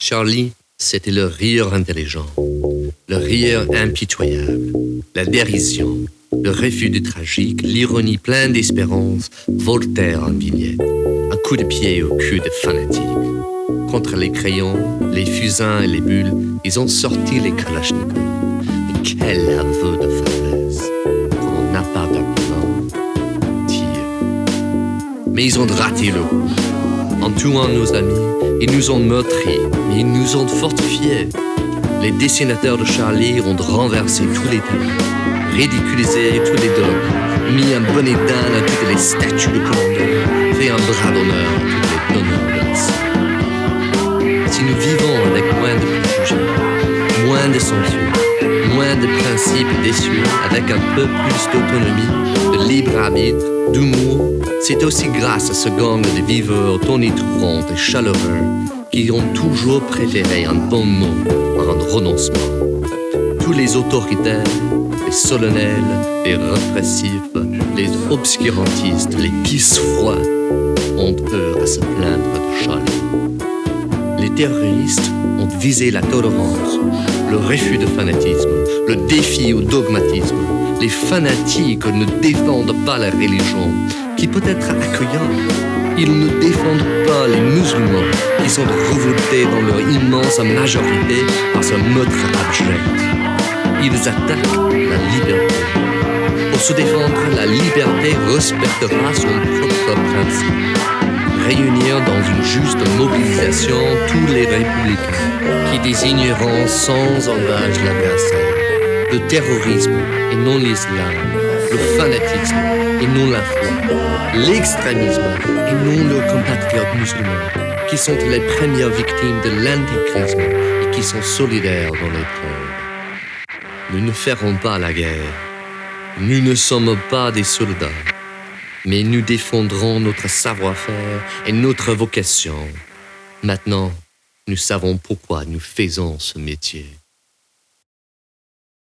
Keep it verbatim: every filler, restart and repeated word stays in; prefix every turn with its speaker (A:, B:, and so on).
A: Charlie, c'était le rire intelligent, le rire impitoyable, la dérision, le refus du tragique, l'ironie pleine d'espérance, Voltaire en vignette, un coup de pied au cul des fanatiques. Contre les crayons, les fusains et les bulles, ils ont sorti les kalachnikovs. Mais quel aveu de faiblesse pour on n'a pas d'argument, tire. Mais ils ont raté le coup. En tuant nos amis, ils nous ont meurtris, mais ils nous ont fortifiés. Les dessinateurs de Charlie ont renversé tous les tabous, ridiculisé tous les dogmes, mis un bonnet d'âne à toutes les statues de commandeur, fait un bras d'honneur à toutes les donneurs de leçons. Si nous vivons avec moins de préjugés, moins de censure, moins de principes déçus, avec un peu plus d'autonomie, de libre arbitre, d'humour, c'est aussi grâce à ce gang de viveurs tonitruants et chaleureux qui ont toujours préféré un bon mot à un renoncement. Tous les autoritaires, les solennels, les répressifs, les obscurantistes, les pisse froids ont eux à se plaindre de Charlie. Les terroristes ont visé la tolérance, le refus de fanatisme, le défi au dogmatisme. Les fanatiques ne défendent pas la religion, qui peut être accueillante. Ils ne défendent pas les musulmans, qui sont revoltés dans leur immense majorité par ce meurtre abject. Ils attaquent la liberté. Pour se défendre, la liberté respectera son propre principe. Réunir dans une juste mobilisation tous les républicains qui désigneront sans embâche l'adversaire. Le terrorisme et non l'islam, le fanatisme et non la foi, l'extrémisme et non leurs compatriotes musulmans, qui sont les premières victimes de l'antéchrisme et qui sont solidaires dans l'épreuve. Nous ne ferons pas la guerre. Nous ne sommes pas des soldats, mais nous défendrons notre savoir-faire et notre vocation. Maintenant, nous savons pourquoi nous faisons ce métier.